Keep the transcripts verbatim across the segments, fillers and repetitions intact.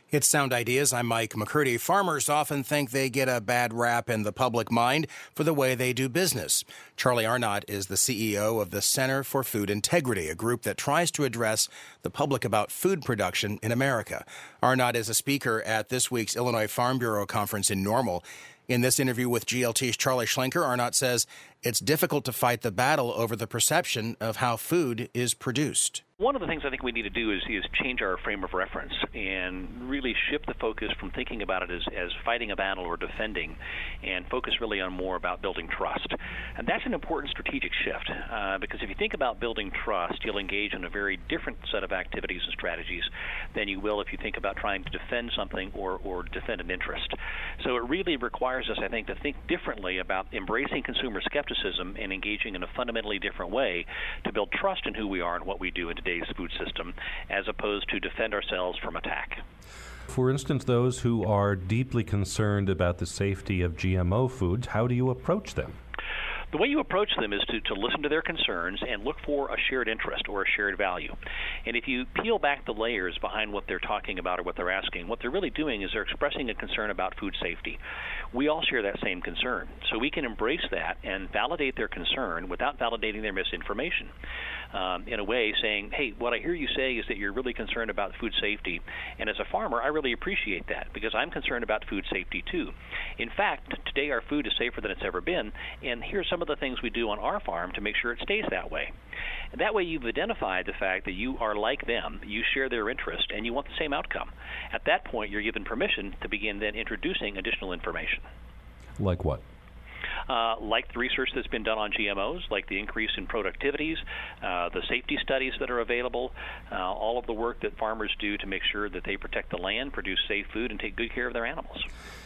It's Sound Ideas. I'm Mike McCurdy. Farmers often think they get a bad rap in the public mind for the way they do business. Charlie Arnott is the C E O of the Center for Food Integrity, a group that tries to address the public about food production in America. Arnott is a speaker at this week's Illinois Farm Bureau conference in Normal. In this interview with G L T's Charlie Schlenker, Arnott says it's difficult to fight the battle over the perception of how food is produced. One of the things I think we need to do is, is change our frame of reference and really shift the focus from thinking about it as, as fighting a battle or defending and focus really on more about building trust. And that's an important strategic shift uh, because if you think about building trust, you'll engage in a very different set of activities and strategies than you will if you think about trying to defend something or, or defend an interest. So it really requires us, I think, to think differently about embracing consumer skepticism and engaging in a fundamentally different way to build trust in who we are and what we do in today's food system, as opposed to defend ourselves from attack. For instance, those who are deeply concerned about the safety of G M O foods, how do you approach them? The way you approach them is to, to listen to their concerns and look for a shared interest or a shared value. And if you peel back the layers behind what they're talking about or what they're asking, what they're really doing is they're expressing a concern about food safety. We all share that same concern. So we can embrace that and validate their concern without validating their misinformation. Um, in a way saying, hey, what I hear you say is that you're really concerned about food safety. And as a farmer, I really appreciate that because I'm concerned about food safety too. In fact, today our food is safer than it's ever been. And here's some of the things we do on our farm to make sure it stays that way. And that way you've identified the fact that you are like them, you share their interest, and you want the same outcome. At that point, you're given permission to begin then introducing additional information. Like what? Uh, like the research that's been done on G M Os, like the increase in productivities, uh, the safety studies that are available, uh, all of the work that farmers do to make sure that they protect the land, produce safe food, and take good care of their animals.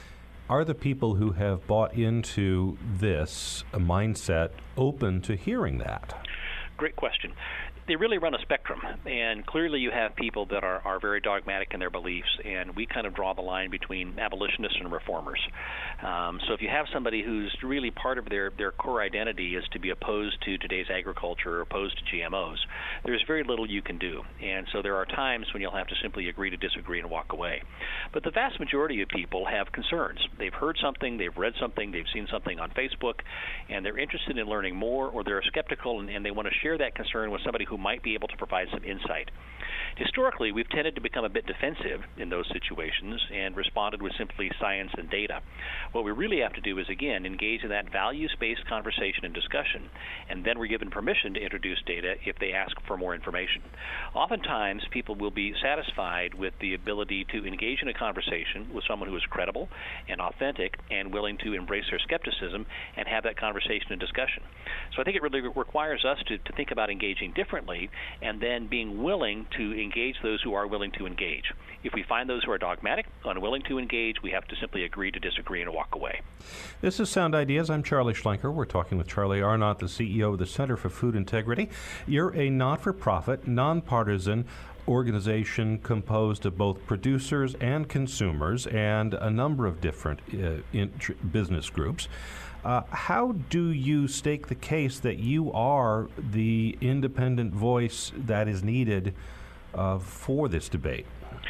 Are the people who have bought into this mindset open to hearing that? Great question. They really run a spectrum, and clearly you have people that are, are very dogmatic in their beliefs, and we kind of draw the line between abolitionists and reformers. Um, so if you have somebody who's really part of their, their core identity is to be opposed to today's agriculture or opposed to G M Os, there's very little you can do. And so there are times when you'll have to simply agree to disagree and walk away. But the vast majority of people have concerns. They've heard something, they've read something, they've seen something on Facebook, and they're interested in learning more, or they're skeptical and, and they want to share that concern with somebody who might be able to provide some insight. Historically, we've tended to become a bit defensive in those situations and responded with simply science and data. What we really have to do is, again, engage in that values-based conversation and discussion, and then we're given permission to introduce data if they ask for more information. Oftentimes, people will be satisfied with the ability to engage in a conversation with someone who is credible and authentic and willing to embrace their skepticism and have that conversation and discussion. So I think it really requires us to, to think about engaging differently and then being willing to engage those who are willing to engage. If we find those who are dogmatic, unwilling to engage, we have to simply agree to disagree and walk away. This is Sound Ideas. I'm Charlie Schlenker. We're talking with Charlie Arnott, the C E O of the Center for Food Integrity. You're a not-for-profit, nonpartisan organization composed of both producers and consumers and a number of different uh, int- business groups. Uh, how do you stake the case that you are the independent voice that is needed uh, for this debate?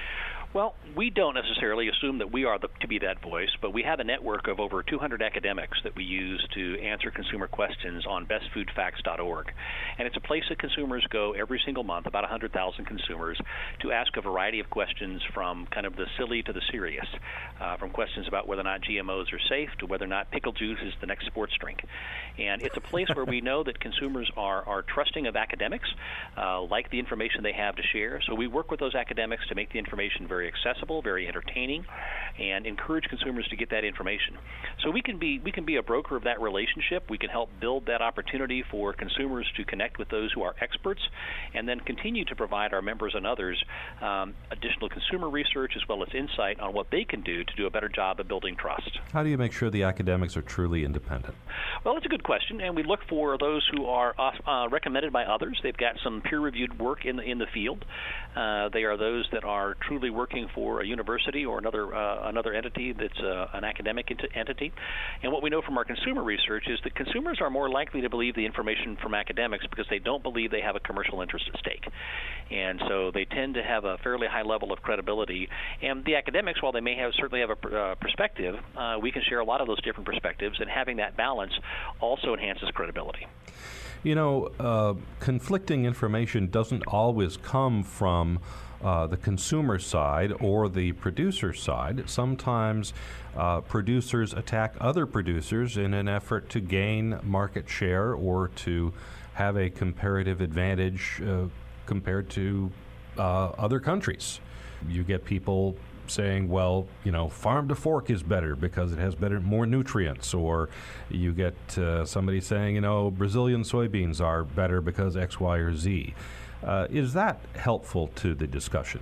Well, we don't necessarily assume that we are the, to be that voice, but we have a network of over two hundred academics that we use to answer consumer questions on best food facts dot org. And it's a place that consumers go every single month, about one hundred thousand consumers, to ask a variety of questions from kind of the silly to the serious, uh, from questions about whether or not G M Os are safe to whether or not pickle juice is the next sports drink. And it's a place where we know that consumers are, are trusting of academics, uh, like the information they have to share. So we work with those academics to make the information very accessible, very entertaining, and encourage consumers to get that information. So we can be we can be a broker of that relationship. We can help build that opportunity for consumers to connect with those who are experts, and then continue to provide our members and others um, additional consumer research as well as insight on what they can do to do a better job of building trust. How do you make sure the academics are truly independent? Well, it's a good question, and we look for those who are uh, recommended by others. They've got some peer-reviewed work in the, in the field. Uh, they are those that are truly working working for a university or another uh, another entity that's uh, an academic ent- entity. And what we know from our consumer research is that consumers are more likely to believe the information from academics because they don't believe they have a commercial interest at stake. And so they tend to have a fairly high level of credibility. And the academics, while they may have certainly have a uh, perspective, uh, we can share a lot of those different perspectives, and having that balance also enhances credibility. You know, uh, conflicting information doesn't always come from uh, the consumer side or the producer side. Sometimes uh, producers attack other producers in an effort to gain market share or to have a comparative advantage uh, compared to uh, other countries. You get people saying, well, you know, farm to fork is better because it has better, more nutrients, or you get uh, somebody saying, you know, Brazilian soybeans are better because X, Y, or Z. Uh, is that helpful to the discussion?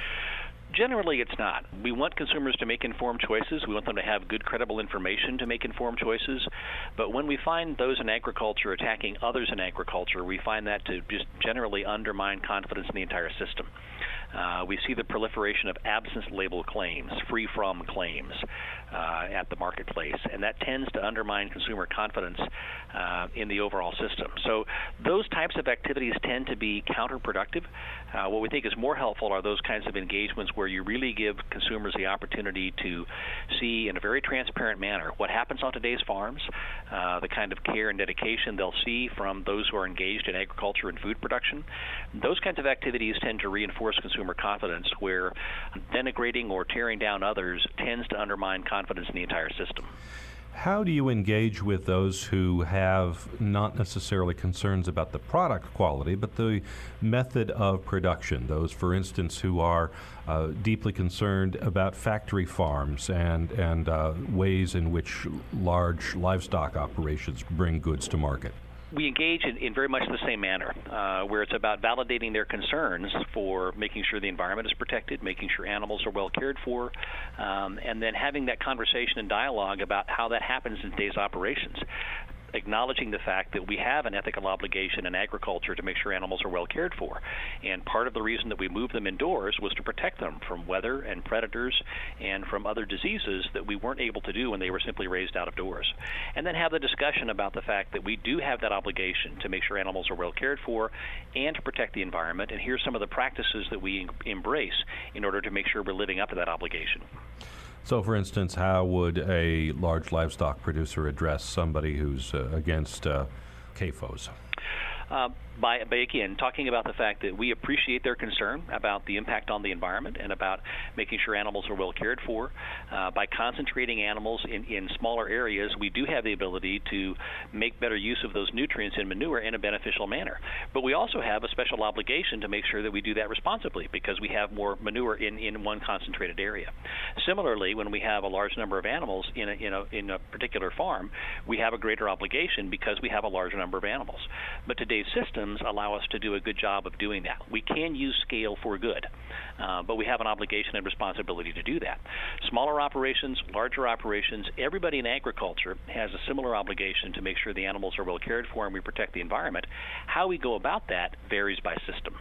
Generally, it's not. We want consumers to make informed choices. We want them to have good, credible information to make informed choices. But when we find those in agriculture attacking others in agriculture, we find that to just generally undermine confidence in the entire system. Uh, we see the proliferation of absence label claims, free from claims uh, at the marketplace, and that tends to undermine consumer confidence uh, in the overall system. So those types of activities tend to be counterproductive. Uh, what we think is more helpful are those kinds of engagements where you really give consumers the opportunity to see in a very transparent manner what happens on today's farms, uh, the kind of care and dedication they'll see from those who are engaged in agriculture and food production. Those kinds of activities tend to reinforce consumer confidence, where denigrating or tearing down others tends to undermine confidence in the entire system. How do you engage with those who have not necessarily concerns about the product quality, but the method of production? Those, for instance, who are uh, deeply concerned about factory farms and, and uh, ways in which large livestock operations bring goods to market? We engage in, in very much the same manner, uh, where it's about validating their concerns for making sure the environment is protected, making sure animals are well cared for, um, and then having that conversation and dialogue about how that happens in today's operations. Acknowledging the fact that we have an ethical obligation in agriculture to make sure animals are well cared for. And part of the reason that we moved them indoors was to protect them from weather and predators and from other diseases that we weren't able to do when they were simply raised out of doors. And then have the discussion about the fact that we do have that obligation to make sure animals are well cared for and to protect the environment. And here's some of the practices that we embrace in order to make sure we're living up to that obligation. So, for instance, how would a large livestock producer address somebody who's uh, against uh, C A F Os? Uh, by, by, again, talking about the fact that we appreciate their concern about the impact on the environment and about making sure animals are well cared for. Uh, by concentrating animals in, in smaller areas, we do have the ability to make better use of those nutrients in manure in a beneficial manner. But we also have a special obligation to make sure that we do that responsibly because we have more manure in, in one concentrated area. Similarly, when we have a large number of animals in a, in a, in a particular farm, we have a greater obligation because we have a larger number of animals. But today's system allow us to do a good job of doing that. We can use scale for good, uh, but we have an obligation and responsibility to do that. Smaller operations, larger operations, everybody in agriculture has a similar obligation to make sure the animals are well cared for and we protect the environment. How we go about that varies by system.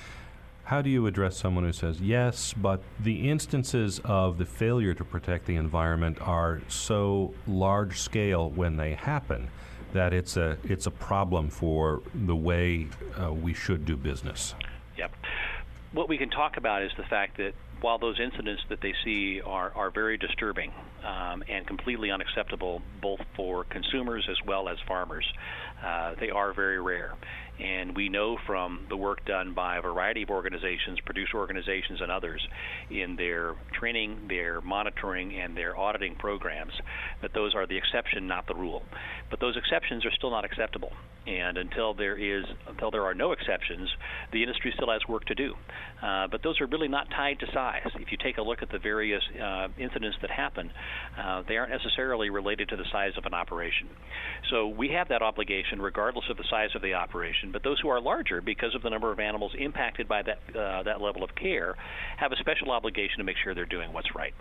How do you address someone who says, yes, but the instances of the failure to protect the environment are so large scale when they happen that it's a it's a problem for the way uh, we should do business? Yep. What we can talk about is the fact that while those incidents that they see are, are very disturbing um, and completely unacceptable both for consumers as well as farmers, uh, they are very rare. And we know from the work done by a variety of organizations, producer organizations and others, in their training, their monitoring, and their auditing programs, that those are the exception, not the rule. But those exceptions are still not acceptable. And until there is, until there are no exceptions, the industry still has work to do. Uh, but those are really not tied to size. If you take a look at the various uh, incidents that happen, uh, they aren't necessarily related to the size of an operation. So we have that obligation regardless of the size of the operation. But those who are larger, because of the number of animals impacted by that uh, that level of care, have a special obligation to make sure they're doing what's right.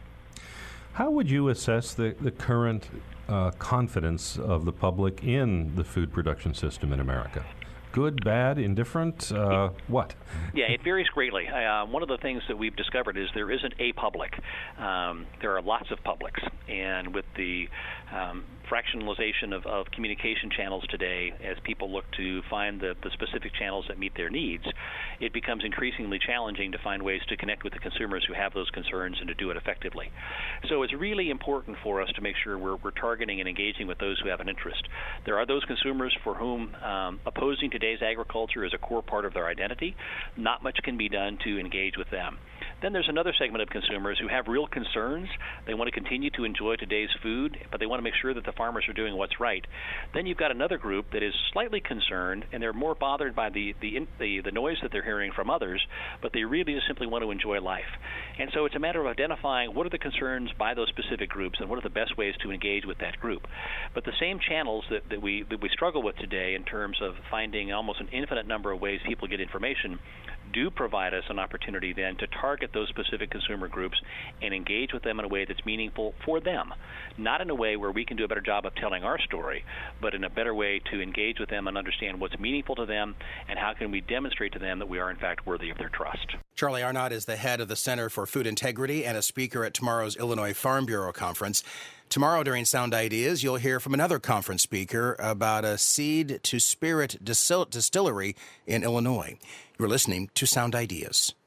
How would you assess the, the current uh, confidence of the public in the food production system in America? Good, bad, indifferent? Uh, what? Yeah, it varies greatly. Uh, one of the things that we've discovered is there isn't a public. Um, there are lots of publics. And with the um, fractionalization of, of communication channels today, as people look to find the, the specific channels that meet their needs, it becomes increasingly challenging to find ways to connect with the consumers who have those concerns and to do it effectively. So it's really important for us to make sure we're, we're targeting and engaging with those who have an interest. There are those consumers for whom um, opposing today's agriculture is a core part of their identity. Not much can be done to engage with them. Then there's another segment of consumers who have real concerns. They want to continue to enjoy today's food, but they want to make sure that the farmers are doing what's right. Then you've got another group that is slightly concerned, and they're more bothered by the the, the, the noise that they're hearing from others, but they really just simply want to enjoy life. And so it's a matter of identifying what are the concerns by those specific groups and what are the best ways to engage with that group. But the same channels that, that we that we struggle with today in terms of finding almost an infinite number of ways people get information do provide us an opportunity then to target those specific consumer groups and engage with them in a way that's meaningful for them. Not in a way where we can do a better job of telling our story, but in a better way to engage with them and understand what's meaningful to them and how can we demonstrate to them that we are in fact worthy of their trust. Charlie Arnott is the head of the Center for Food Integrity and a speaker at tomorrow's Illinois Farm Bureau Conference. Tomorrow during Sound Ideas, you'll hear from another conference speaker about a seed-to-spirit distil- distillery in Illinois. You're listening to Sound Ideas.